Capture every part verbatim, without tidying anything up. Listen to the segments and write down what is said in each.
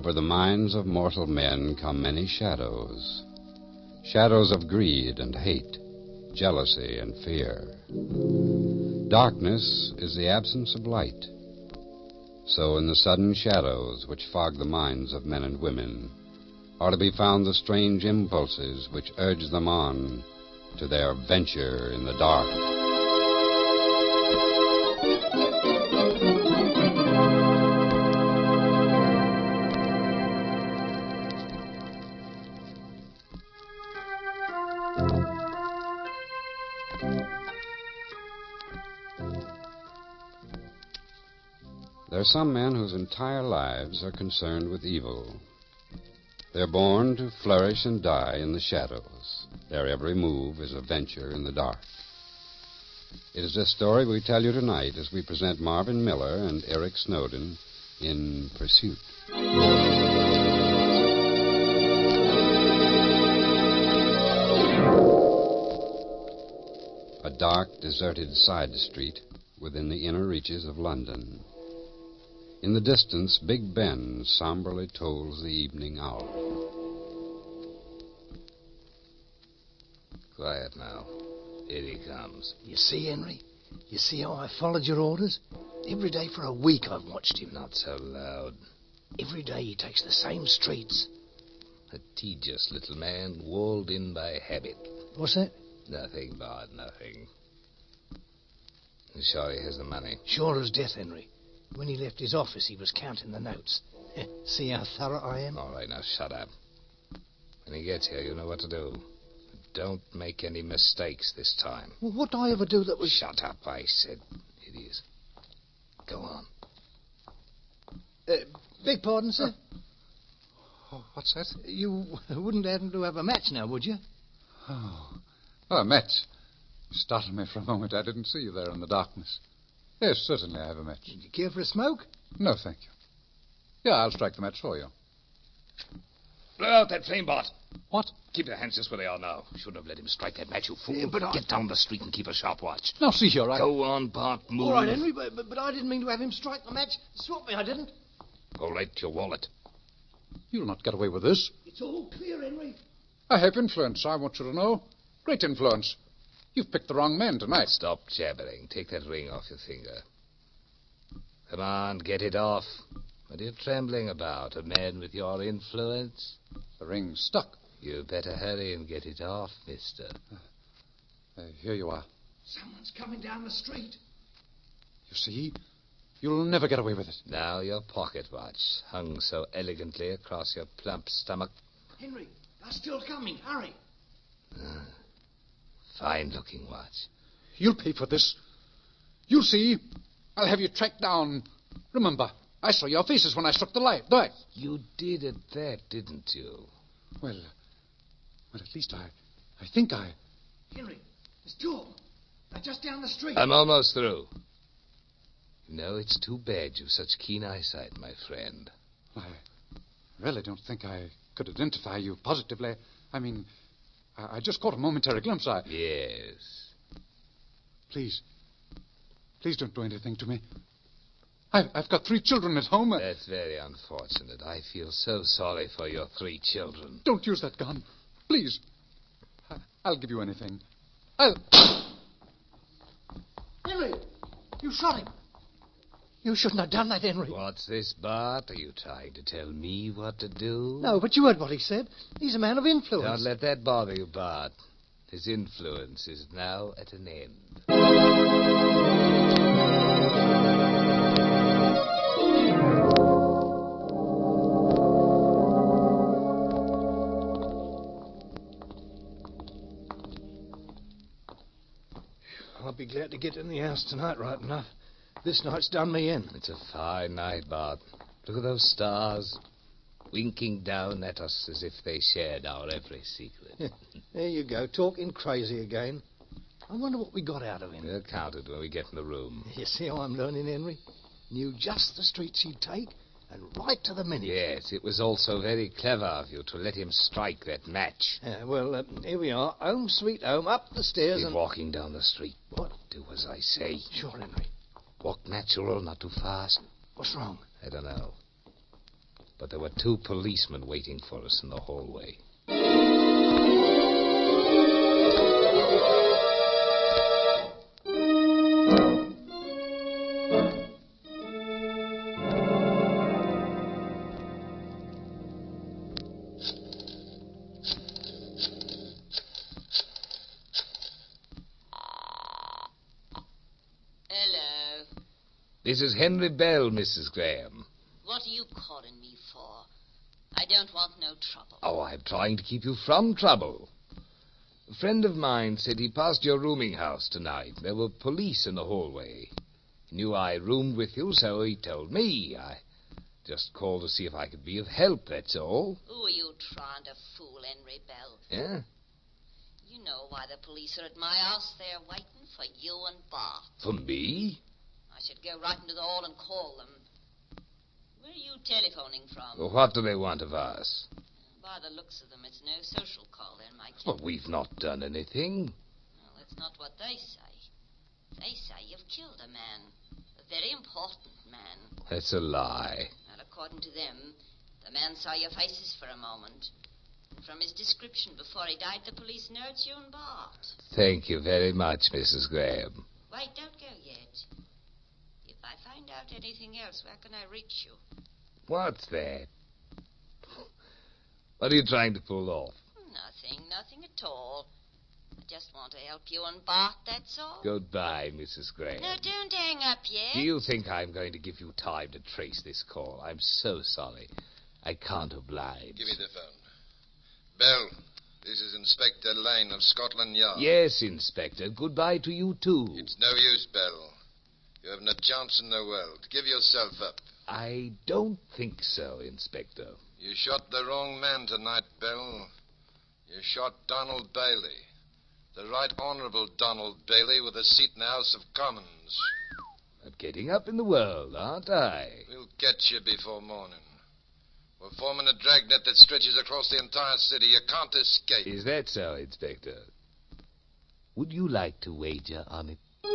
over the minds of mortal men come many shadows. Shadows of greed and hate, jealousy and fear. Darkness is the absence of light. So in the sudden shadows which fog the minds of men and women are to be found the strange impulses which urge them on to their venture in the dark. There are some men whose entire lives are concerned with evil. They're born to flourish and die in the shadows. Their every move is a venture in the dark. It is this story we tell you tonight as we present Marvin Miller and Eric Snowden in Pursuit. A dark, deserted side street within the inner reaches of London. In the distance, Big Ben somberly tolls the evening hour. Quiet now. Here he comes. You see, Henry? You see how I followed your orders? Every day for a week I've watched him. Not so loud. Every day he takes the same streets. A tedious little man, walled in by habit. What's that? Nothing, Bart, nothing. I'm sure he has the money. Sure as death, Henry. When he left his office, he was counting the notes. See how thorough I am? All right, now shut up. When he gets here, you know what to do. Don't make any mistakes this time. Well, what did I ever do that was... Shut up, I said. Idiot. Go on. Uh, beg pardon, sir? Oh, what's that? You wouldn't happen to have a match now, would you? Oh, oh a match. You startled me for a moment. I didn't see you there in the darkness. Yes, certainly I have a match. Do you care for a smoke? No, thank you. Yeah, I'll strike the match for you. Blow out that flame, Bart. What? Keep your hands just where they are now. Shouldn't have let him strike that match, you fool. Yeah, but I... Get down the street and keep a sharp watch. Now, see here, I... Go on, Bart, move. All right, Henry, but, but, but I didn't mean to have him strike the match. Swap me, I didn't. Go right to your wallet. You'll not get away with this. It's all clear, Henry. I have influence, I want you to know. Great influence. You've picked the wrong man tonight. Stop jabbering. Take that ring off your finger. Come on, get it off. What are you trembling about? A man with your influence? The ring's stuck. You better hurry and get it off, mister. Uh, here you are. Someone's coming down the street. You see? You'll never get away with it. Now your pocket watch, hung so elegantly across your plump stomach. Henry, they're still coming. Hurry. Ah, fine-looking watch. You'll pay for this. You'll see. I'll have you tracked down. Remember, I saw your faces when I struck the light. Right. You did at that, didn't you? Well, well, at least I, I think I... Henry, there's two of them. They're just down the street. I'm almost through. You know, it's too bad you've such keen eyesight, my friend. I really don't think I could identify you positively. I mean, I, I just caught a momentary glimpse. I... Yes. Please. Please don't do anything to me. I've, I've got three children at home. That's very unfortunate. I feel so sorry for your three children. Don't use that gun. Please. I, I'll give you anything. I'll... Henry, you shot him. You shouldn't have done that, Henry. What's this, Bart? Are you trying to tell me what to do? No, but you heard what he said. He's a man of influence. Don't let that bother you, Bart. His influence is now at an end. I'll be glad to get in the house tonight, right enough. This night's done me in. It's a fine night, Bart. Look at those stars, winking down at us as if they shared our every secret. There you go, talking crazy again. I wonder what we got out of him. We'll count it when we get in the room. You see how I'm learning, Henry? Knew just the streets he'd take, and right to the minute. Yes, it was also very clever of you to let him strike that match. Yeah, well, uh, here we are. Home sweet home, up the stairs Keep and... walking down the street. What? Do as I say. Sure, Henry. Walk natural, not too fast. What's wrong? I don't know. but there were two policemen waiting for us in the hallway. This is Henry Bell, Missus Graham. What are you calling me for? I don't want no trouble. Oh, I'm trying to keep you from trouble. A friend of mine said he passed your rooming house tonight. There were police in the hallway. He knew I roomed with you, so he told me. I just called to see if I could be of help, that's all. Who are you trying to fool, Henry Bell? Yeah? You know why the police are at my house. They're waiting for you and Bart. For me? I should go right into the hall and call them. Where are you telephoning from? Well, what do they want of us? By the looks of them, it's no social call, then, my kid. Well, we've not done anything. Well, that's not what they say. They say you've killed a man. A very important man. That's a lie. Well, according to them, the man saw your faces for a moment. And from his description before he died, the police know it's you and Bart. Thank you very much, Missus Graham. Wait, don't go yet. If I find out anything else, where can I reach you? What's that? What are you trying to pull off? Nothing, nothing at all. I just want to help you and Bart, that's all. Goodbye, Missus Graham. No, don't hang up yet. Do you think I'm going to give you time to trace this call? I'm so sorry. I can't oblige. Give me the phone. Bell, this is Inspector Lane of Scotland Yard. Yes, Inspector. Goodbye to you, too. It's no use, Bell. You haven't a chance in the world. Give yourself up. I don't think so, Inspector. You shot the wrong man tonight, Bell. You shot Donald Bailey. The Right Honourable Donald Bailey with a seat in the House of Commons. I'm getting up in the world, aren't I? We'll get you before morning. We're forming a dragnet that stretches across the entire city. You can't escape. Is that so, Inspector? Would you like to wager on it?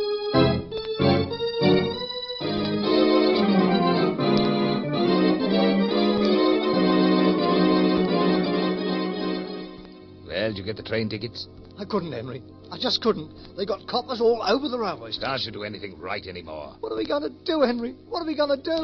Well, did you get the train tickets? I couldn't, Henry. I just couldn't. They got coppers all over the railway station. Can't you do anything right anymore? What are we going to do, Henry? What are we going to do?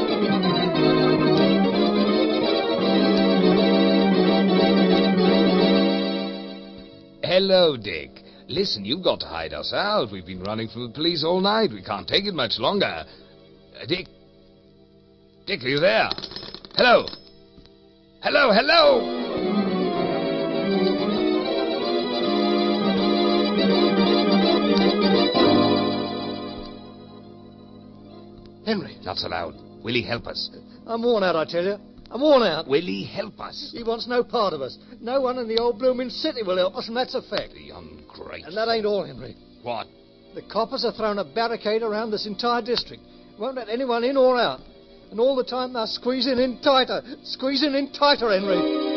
Hello, Dick. Listen, you've got to hide us out. We've been running from the police all night. We can't take it much longer. Uh, Dick? Dick, are you there? Hello? Hello, hello! Henry. Not so loud. Will he help us? I'm worn out, I tell you. I'm worn out. Will he help us? He wants no part of us. No one in the old blooming city will help us, and that's a fact. The ungrateful. And that ain't all, Henry. What? The coppers have thrown a barricade around this entire district. Won't let anyone in or out. And all the time they're squeezing in tighter. Squeezing in tighter, Henry.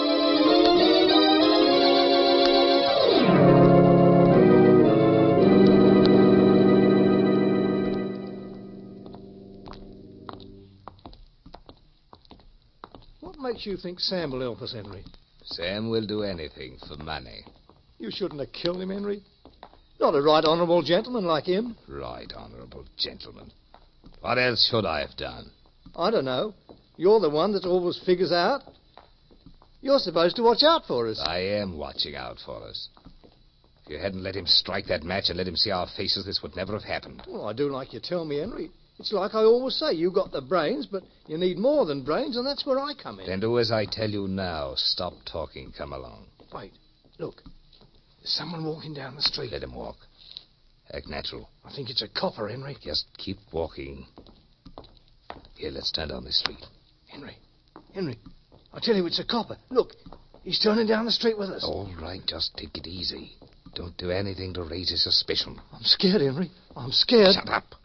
What makes you think Sam will help us, Henry? Sam will do anything for money. You shouldn't have killed him, Henry. Not a right honourable gentleman like him. Right honourable gentleman. What else should I have done? I don't know. You're the one that always figures out. You're supposed to watch out for us. I am watching out for us. If you hadn't let him strike that match and let him see our faces, this would never have happened. Well, I do like you tell me, Henry. It's like I always say, you got the brains, but you need more than brains, and that's where I come in. Then do as I tell you now. Stop talking. Come along. Wait. Look. There's someone walking down the street. Let him walk. Act natural. I think it's a copper, Henry. Just keep walking. Here, let's turn down this street. Henry. Henry. I tell you, it's a copper. Look. He's turning down the street with us. All right, just take it easy. Don't do anything to raise his suspicion. I'm scared, Henry. I'm scared. Shut up.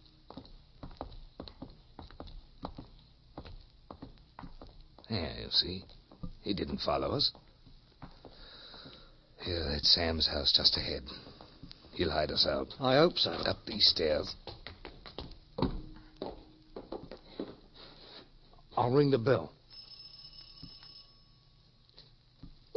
Yeah, you see. He didn't follow us. Here, that's Sam's house just ahead. He'll hide us out. I hope so. Up these stairs. I'll ring the bell.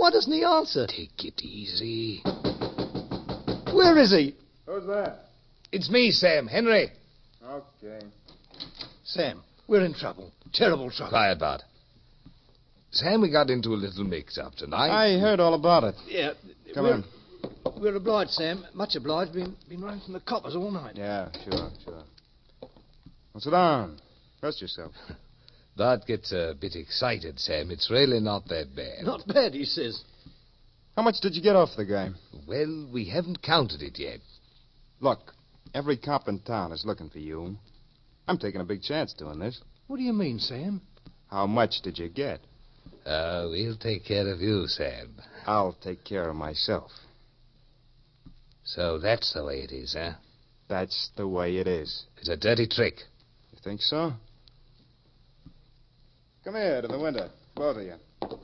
Why doesn't he answer? Take it easy. Where is he? Who's there? It's me, Sam. Henry. Okay. Sam, we're in trouble. Terrible trouble. Quiet, Bart. Sam, we got into a little mix-up tonight. I heard all about it. Yeah. Come we're, on. We're obliged, Sam. Much obliged. Been, been running from the coppers all night. Yeah, sure, sure. Well, sit down. Rest yourself. Bart gets a bit excited, Sam. It's really not that bad. Not bad, he says. How much did you get off the guy? Well, we haven't counted it yet. Look, every cop in town is looking for you. I'm taking a big chance doing this. What do you mean, Sam? How much did you get? Uh, we'll take care of you, Sam. I'll take care of myself. So that's the way it is, huh? That's the way it is. It's a dirty trick. You think so? Come here to the window, both of you.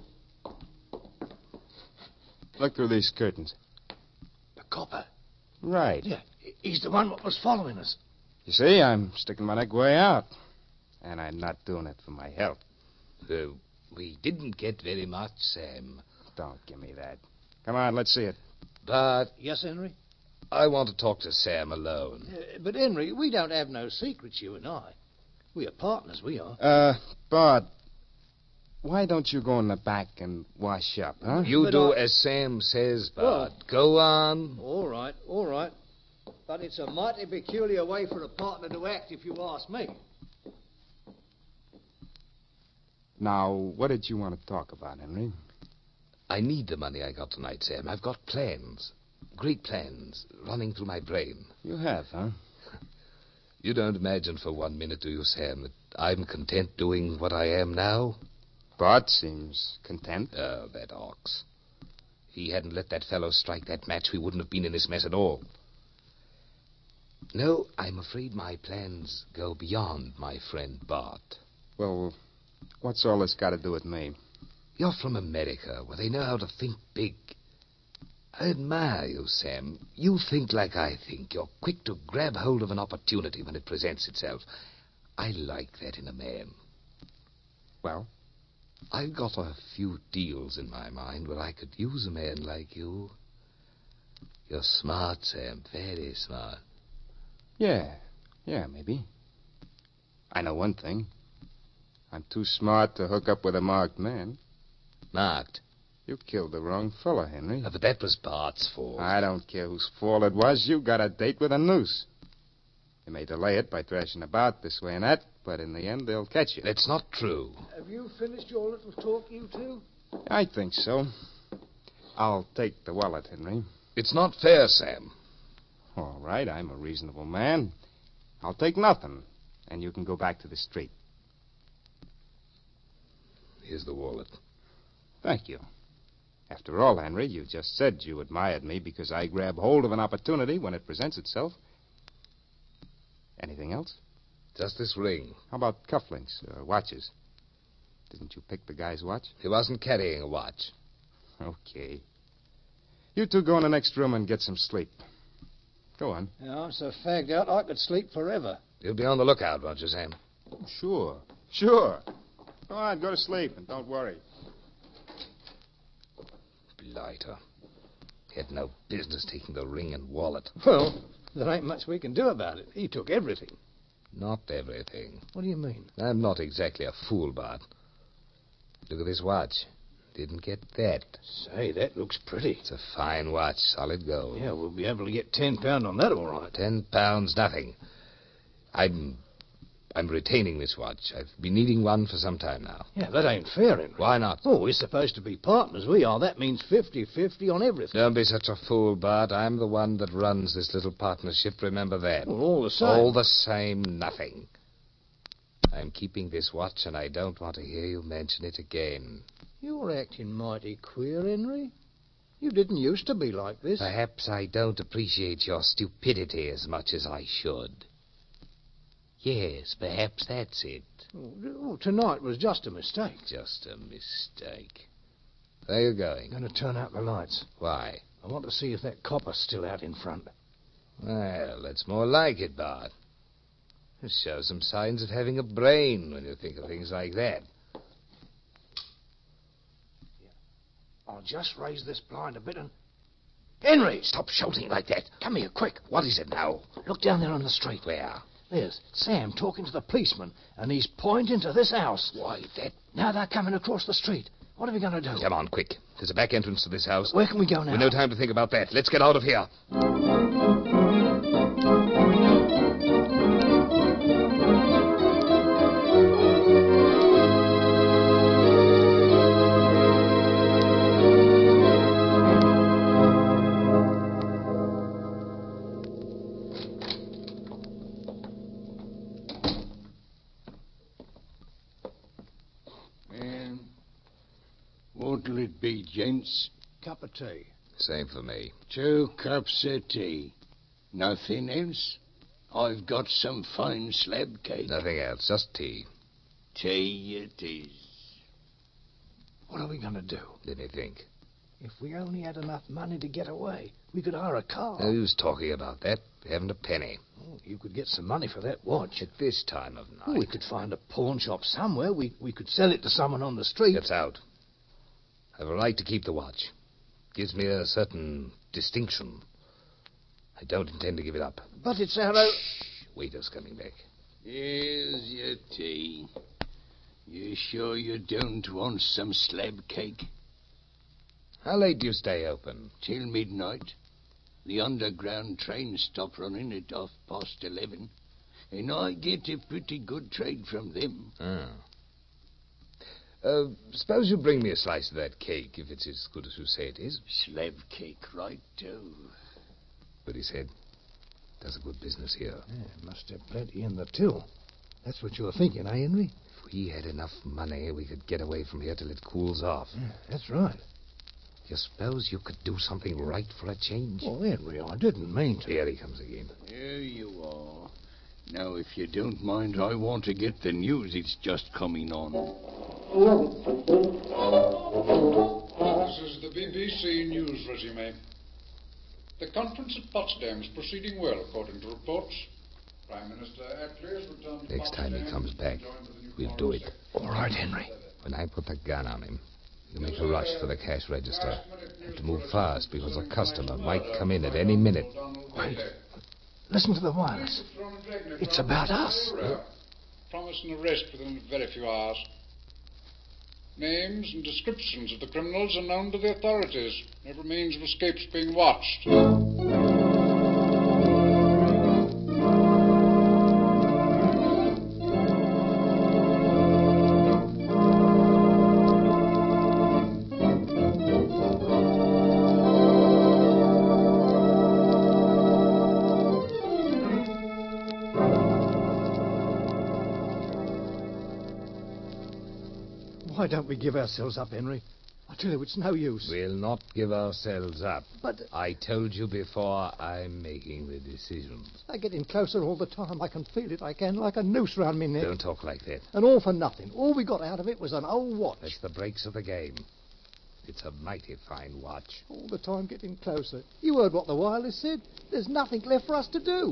Look through these curtains. The copper. Right. Yeah, he's the one what was following us. You see, I'm sticking my neck way out. And I'm not doing it for my health. Uh, we didn't get very much, Sam. Don't give me that. Come on, let's see it. But Yes, Henry? I want to talk to Sam alone. Uh, but, Henry, we don't have no secrets, you and I. We are partners, we are. Uh, Bart, why don't you go in the back and wash up, huh? You But do I- as Sam says, Bart. Well- Go on. All right, all right. But it's a mighty peculiar way for a partner to act, if you ask me. Now, what did you want to talk about, Henry? I need the money I got tonight, Sam. I've got plans. Great plans running through my brain. You have, huh? You don't imagine for one minute, do you, Sam, that I'm content doing what I am now? Bart seems content. Oh, that ox. If he hadn't let that fellow strike that match, we wouldn't have been in this mess at all. No, I'm afraid my plans go beyond my friend Bart. Well, what's all this got to do with me? You're from America, where they know how to think big. I admire you, Sam. You think like I think. You're quick to grab hold of an opportunity when it presents itself. I like that in a man. Well? I've got a few deals in my mind where I could use a man like you. You're smart, Sam. Very smart. Yeah. Yeah, maybe. I know one thing. I'm too smart to hook up with a marked man. Marked? You killed the wrong fella, Henry. Uh, but that was Bart's fault. I don't care whose fault it was. You got a date with a noose. You may delay it by thrashing about this way and that, but in the end, they'll catch you. That's not true. Have you finished your little talk, you two? I think so. I'll take the wallet, Henry. It's not fair, Sam. All right, I'm a reasonable man. I'll take nothing, and you can go back to the street. Here's the wallet. Thank you. After all, Henry, you just said you admired me because I grab hold of an opportunity when it presents itself. Anything else? Just this ring. How about cufflinks, uh, watches? Didn't you pick the guy's watch? He wasn't carrying a watch. Okay. You two go in the next room and get some sleep. Go on. Yeah, I'm so fagged out I could sleep forever. You'll be on the lookout, won't you, Sam? Sure. Sure. Go on, go to sleep, and don't worry. Blighter. He had no business taking the ring and wallet. Well, there ain't much we can do about it. He took everything. Not everything. What do you mean? I'm not exactly a fool, Bart. Look at this watch. Didn't get that. Say, that looks pretty. It's a fine watch, solid gold. Yeah, we'll be able to get ten pound on that, all right. Ten pounds, nothing. I'm... I'm retaining this watch. I've been needing one for some time now. Yeah, that ain't fair, Henry. Why not? Oh, we're supposed to be partners. We are. That means fifty-fifty on everything. Don't be such a fool, Bart. I'm the one that runs this little partnership. Remember that. Well, all the same. All the same, nothing. I'm keeping this watch, and I don't want to hear you mention it again. You're acting mighty queer, Henry. You didn't used to be like this. Perhaps I don't appreciate your stupidity as much as I should. Yes, perhaps that's it. Oh, tonight was just a mistake. Just a mistake. Where are you going? I'm going to turn out the lights. Why? I want to see if that copper's still out in front. Well, that's more like it, Bart. You show some signs of having a brain when you think of things like that. I'll just raise this blind a bit and... Henry! Stop shouting like that. Come here, quick. What is it now? Look down there on the street. Where? There's Sam talking to the policeman, and he's pointing to this house. Why, that... Now they're coming across the street. What are we going to do? Come on, quick. There's a back entrance to this house. Where can we go now? We've no time to think about that. Let's get out of here. What'll it be, gents? Cup of tea. Same for me. Two cups of tea. Nothing else? I've got some fine slab cake. Nothing else, just tea. Tea it is. What are we going to do? Let me think. If we only had enough money to get away, we could hire a car. Who's talking about that? We haven't a penny. Oh, you could get some money for that watch. At this time of night. Oh, we could find a pawn shop somewhere. We, we could sell it to someone on the street. It's out. I have a right to keep the watch. Gives me a certain distinction. I don't intend to give it up. But it's our own... Waiter's coming back. Here's your tea. You sure you don't want some slab cake? How late do you stay open? Till midnight. The underground trains stop running at half past eleven. And I get a pretty good trade from them. Ah. Uh, suppose you bring me a slice of that cake, if it's as good as you say it is. Slab cake, right, too. But he said, does a good business here. Yeah, must have plenty in the till. That's what you're thinking, eh, Henry? If we had enough money, we could get away from here till it cools off. Yeah, that's right. You suppose you could do something right for a change? Well, Henry, I didn't mean to. Here he comes again. Here you are. Now, if you don't mind, I want to get the news. It's just coming on. This is the B B C News resume. The conference at Potsdam is proceeding well, according to reports. Prime Minister Attlee has returned to Next time he Potsdam comes back, and joined with the new we'll foreign do it. secretary. All right, Henry. When I put the gun on him, you make a rush for the cash register. Have to move fast because a customer might come in at any minute. Wait. Listen to the wireless. It's about us. Promise an arrest within very few hours. Names and descriptions of the criminals are known to the authorities. Every means of escape's being watched. Why don't we give ourselves up, Henry? I tell you, it's no use. We'll not give ourselves up. But I told you before, I'm making the decisions. they're getting closer all the time. I can feel it. I can, like a noose round me neck. Don't talk like that. And all for nothing. All we got out of it was an old watch. That's the breaks of the game. It's a mighty fine watch. All the time getting closer. You heard what the wireless said. There's nothing left for us to do.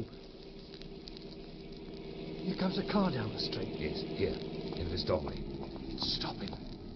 Here comes a car down the street. Yes, here, in this doorway. It's stopping.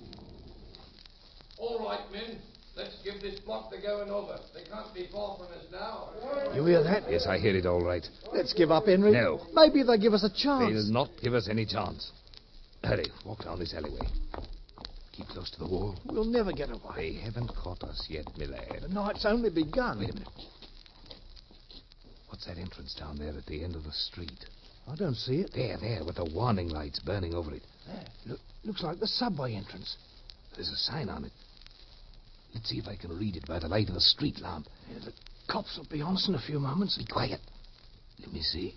All right, men. Let's give this block the going over. They can't be far from us now. You hear that? Yes, I hear it all right. Let's give up, Henry. No. Maybe they'll give us a chance. They'll not give us any chance. Hurry, walk down this alleyway. Keep close to the wall. We'll never get away. They haven't caught us yet, my lad. The night's only begun. Wait a minute. What's that entrance down there at the end of the street? I don't see it. There, there, with the warning lights burning over it. There. Look, looks like the subway entrance. There's a sign on it. Let's see if I can read it by the light of a street lamp. Yeah, the cops will be on us in a few moments. Be quiet. Let me see.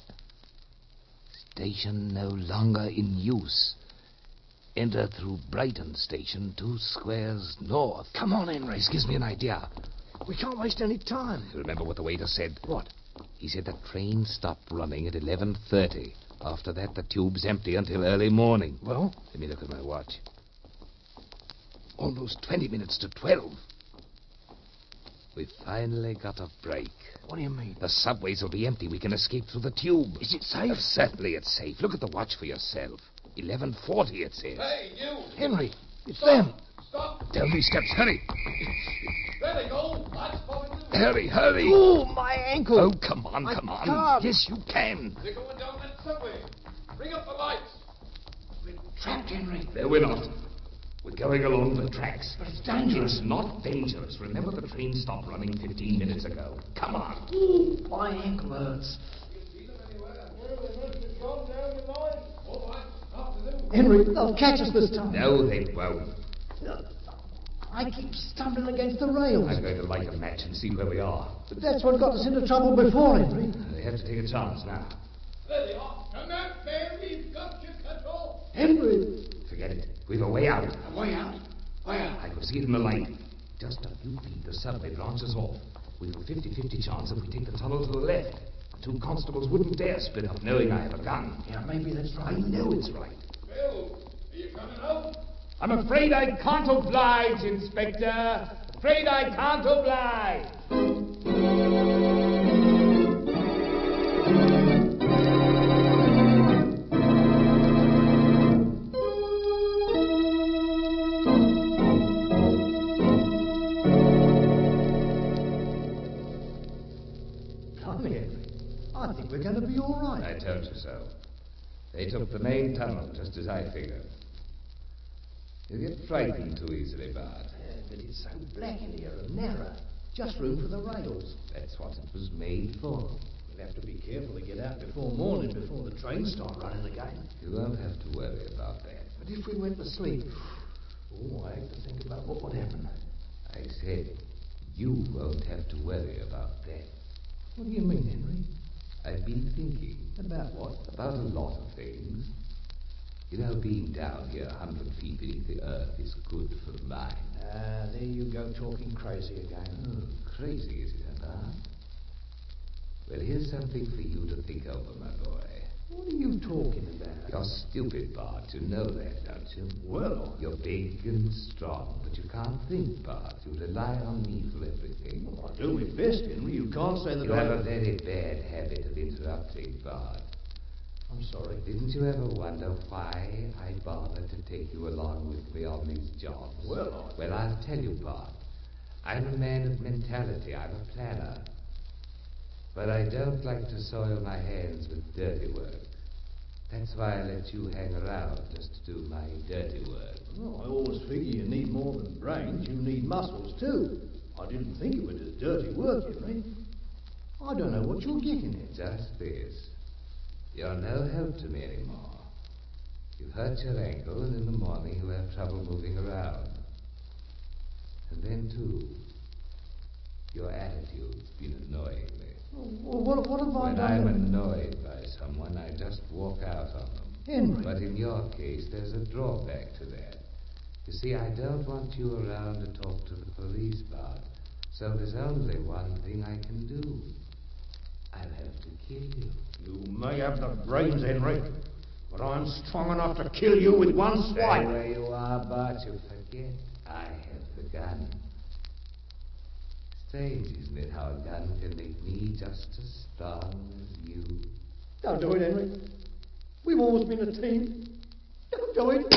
Station no longer in use. Enter through Brighton Station, two squares north. Come on, Henry. This gives me an idea. We can't waste any time. You remember what the waiter said? What? He said the train stopped running at eleven thirty. After that, the tube's empty until early morning. Well? Let me look at my watch. Almost twenty minutes to twelve. We've finally got a break. What do you mean? The subways will be empty. We can escape through the tube. Is it safe? Uh, certainly it's safe. Look at the watch for yourself. eleven forty, it says. Hey, you! Henry, it's Stop. them. Stop! Down these steps, hurry! There they go! That's popping. Hurry, hurry! Oh, my ankle! Oh, come on, I come on. can't. Yes, you can. They're going down that subway. Bring up the lights. We're trapped, Henry. No, we're not. We're going along the tracks. But it's dangerous. It's not dangerous. Remember, the train stopped running fifteen minutes ago. Come on. Ooh, my ankle hurts. Henry, they'll catch us this time. No, they won't. I keep stumbling against the rails. I'm going to light a match and see where we are. But that's what got us into trouble before, Henry. They have to take a chance now. There they are. Come out, man. We've got you cut off. Henry! Forget it. We've a way out. A way out? Where? I could see it in the light. Just a few feet, the subway branches off. We've a fifty-fifty chance if we take the tunnel to the left. The two constables wouldn't dare split up knowing I have a gun. Yeah, maybe that's I right. know it's right. Bill, are you coming out? I'm afraid I can't oblige, Inspector. Afraid I can't oblige. Come here. I think we're going to be all right. I told you so. They took the main tunnel, just as I figured. You get frightened too easily, Bart. Yeah, but it's so black in here and narrow. Just room for the rails. That's what it was made for. We'll have to be careful to get out before morning, before the trains start running again. You won't have to worry about that. But if we went to sleep, oh, I have to think about what would happen. I said, you won't have to worry about that. What do you mean, Henry? I've been thinking. About what? About a lot of things. You know, being down here a hundred feet beneath the earth is good for the mind. Ah, there you go, talking crazy again. Oh, crazy, is it, Bart? Well, here's something for you to think over, my boy. What are you talking about? You're stupid, Bart. You know that, don't you? Well, You're big and strong, but you can't think, Bart. You rely on me for everything. I do my best, Henry. You can't say that You I... have a very bad habit of interrupting, Bart. I'm sorry. Didn't you ever wonder why I bothered to take you along with me on these jobs? Well, I... Well, I'll tell you, Bart. I'm a man of mentality. I'm a planner. But I don't like to soil my hands with dirty work. That's why I let you hang around, just to do my dirty work. Well, I always figure you need more than brains. You need muscles, too. I didn't think it was just dirty work, Henry. I don't know what you're getting at. Just this. You're no help to me anymore. You've hurt your ankle, and in the morning you have trouble moving around. And then, too, your attitude's been annoying me. Well, what, what have I When done? I'm annoyed by someone, I just walk out on them. Henry. But in your case, there's a drawback to that. You see, I don't want you around to talk to the police, Bart. So there's only one thing I can do. I'll have to kill you. You may have the brains, Henry, but I'm strong enough to kill you with one Stay swipe. where you are, Bart. You forget I have the gun. Strange, isn't it, how a gun can make me just as strong as you? Don't do it, Henry. We've always been a team. Don't do it.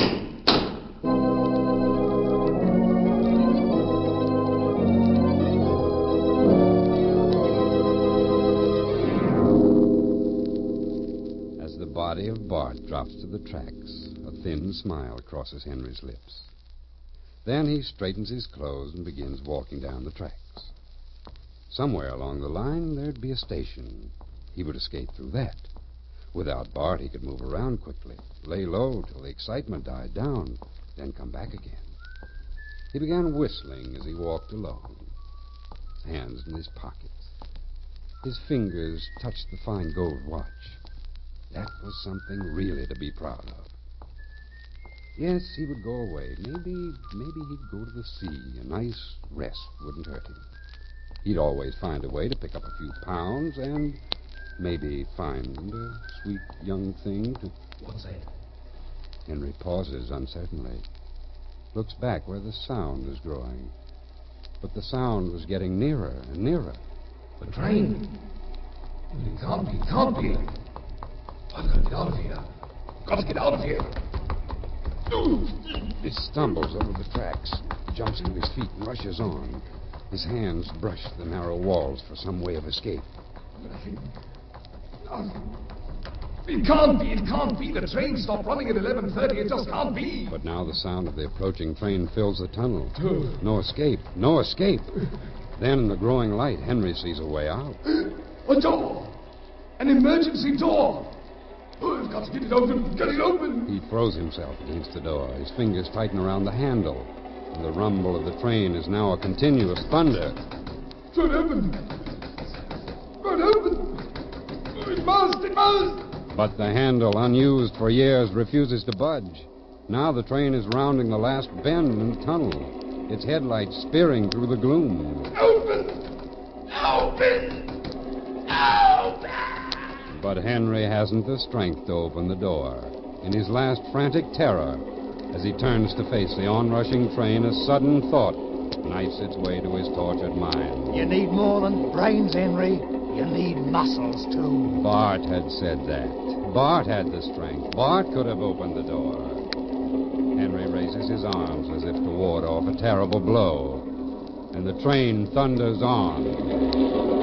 As the body of Bart drops to the tracks, a thin smile crosses Henry's lips. Then he straightens his clothes and begins walking down the tracks. Somewhere along the line, there'd be a station. He would escape through that. Without Bart, he could move around quickly, lay low till the excitement died down, then come back again. He began whistling as he walked along, his hands in his pockets. His fingers touched the fine gold watch. That was something really to be proud of. Yes, he would go away. Maybe, maybe he'd go to the sea. A nice rest wouldn't hurt him. He'd always find a way to pick up a few pounds and maybe find a sweet young thing to... What's that? Henry pauses uncertainly, looks back where the sound is growing. But the sound was getting nearer and nearer. The train? It can't be, it can't be. I've got to get out of here. Got to get out of here. He stumbles over the tracks, jumps to his feet, and rushes on. His hands brush the narrow walls for some way of escape. It can't be, it can't be. The train stopped running at eleven thirty. It just can't be. But now the sound of the approaching train fills the tunnel. No escape, no escape. Then in the growing light, Henry sees a way out. A door! An emergency door! Oh, I've got to get it open. Get it open! He throws himself against the door. His fingers tighten around the handle. And the rumble of the train is now a continuous thunder. Won't open. Won't open. It must, it must. But the handle, unused for years, refuses to budge. Now the train is rounding the last bend in the tunnel, its headlights spearing through the gloom. Open! Open! Open! But Henry hasn't the strength to open the door. In his last frantic terror, as he turns to face the onrushing train, a sudden thought knifes its way to his tortured mind. You need more than brains, Henry. You need muscles, too. Bart had said that. Bart had the strength. Bart could have opened the door. Henry raises his arms as if to ward off a terrible blow. And the train thunders on.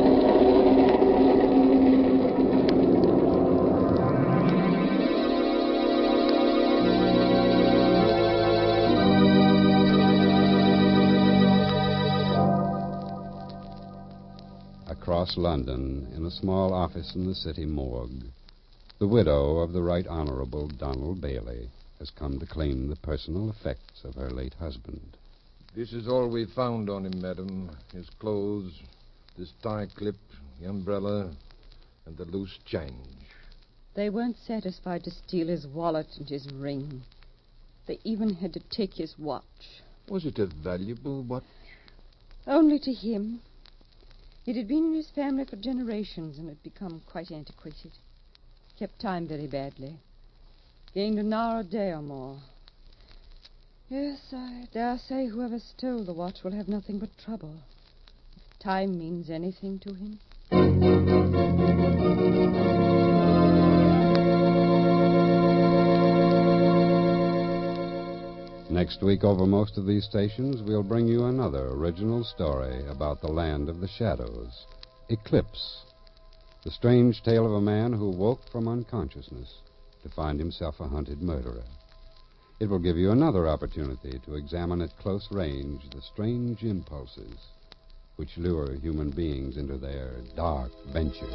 Across London, in a small office in the city morgue, the widow of the Right Honorable Donald Bailey has come to claim the personal effects of her late husband. This is all we found on him, madam. His clothes, this tie clip, the umbrella, and the loose change. They weren't satisfied to steal his wallet and his ring. They even had to take his watch. Was it a valuable watch? Only to him. It had been in his family for generations and had become quite antiquated. Kept time very badly. Gained an hour a day or more. Yes, I dare say whoever stole the watch will have nothing but trouble. If time means anything to him. Next week, over most of these stations, we'll bring you another original story about the land of the shadows. Eclipse. The strange tale of a man who woke from unconsciousness to find himself a hunted murderer. It will give you another opportunity to examine at close range the strange impulses which lure human beings into their dark venture.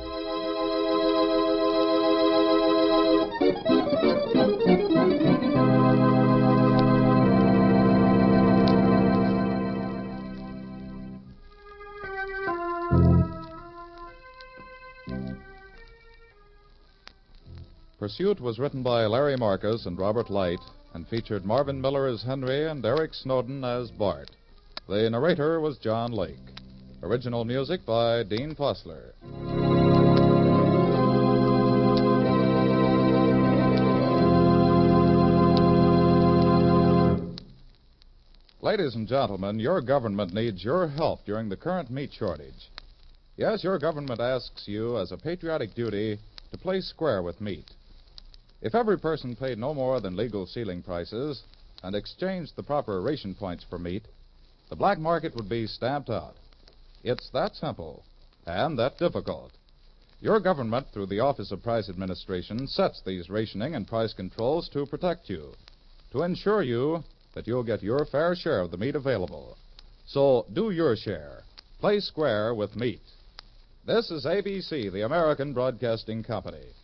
Pursuit was written by Larry Marcus and Robert Light and featured Marvin Miller as Henry and Eric Snowden as Bart. The narrator was John Lake. Original music by Dean Fossler. Ladies and gentlemen, your government needs your help during the current meat shortage. Yes, your government asks you as a patriotic duty to play square with meat. If every person paid no more than legal ceiling prices and exchanged the proper ration points for meat, the black market would be stamped out. It's that simple and that difficult. Your government, through the Office of Price Administration, sets these rationing and price controls to protect you, to ensure you that you'll get your fair share of the meat available. So do your share. Play square with meat. This is A B C, the American Broadcasting Company.